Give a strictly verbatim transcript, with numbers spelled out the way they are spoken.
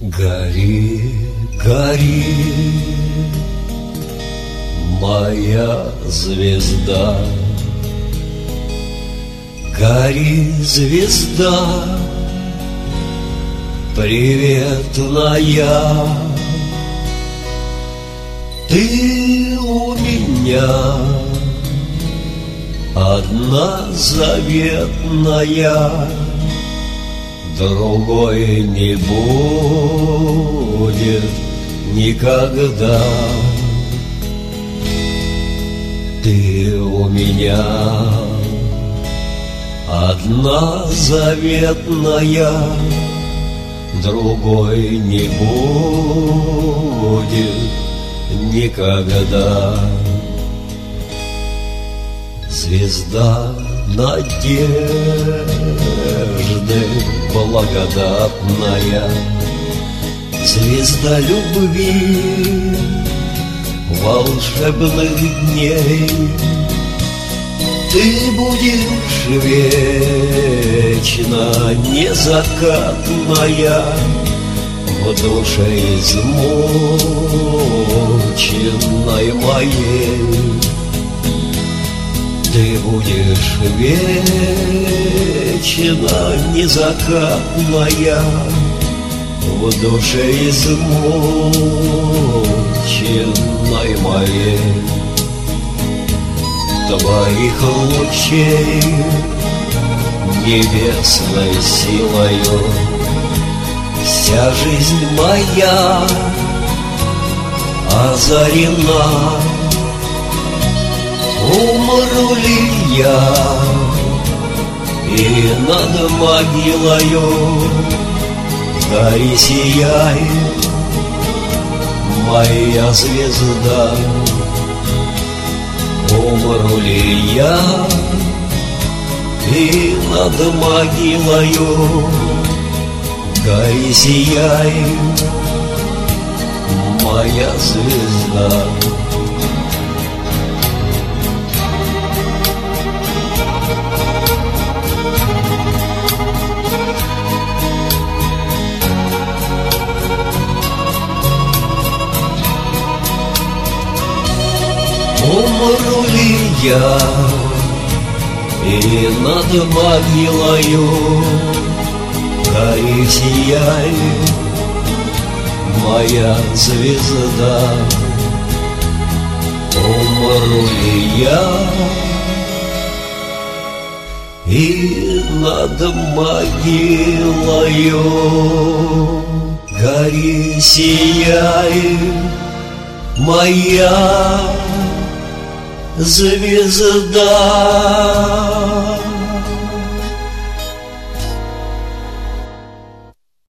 Гори, гори, моя звезда, гори, звезда, приветная. Ты у меня одна заветная, другой не будет никогда. Ты у меня одна заветная, другой не будет никогда. Звезда надежды благодатная, звезда любви волшебных дней. Ты будешь вечно незакатная, в душе измученной моей. Ты будешь вечно незакатная, в душе измученной моей. Твоих лучей небесной силою вся жизнь моя озарена. Умру ли я, и над могилою гори, сияй, моя звезда. Умру ли я, и над могилою гори, сияй, моя звезда. Умру ли я, и над могилою гори, сияй, моя звезда. Умру ли я, и над могилою гори, сияй, моя звезда.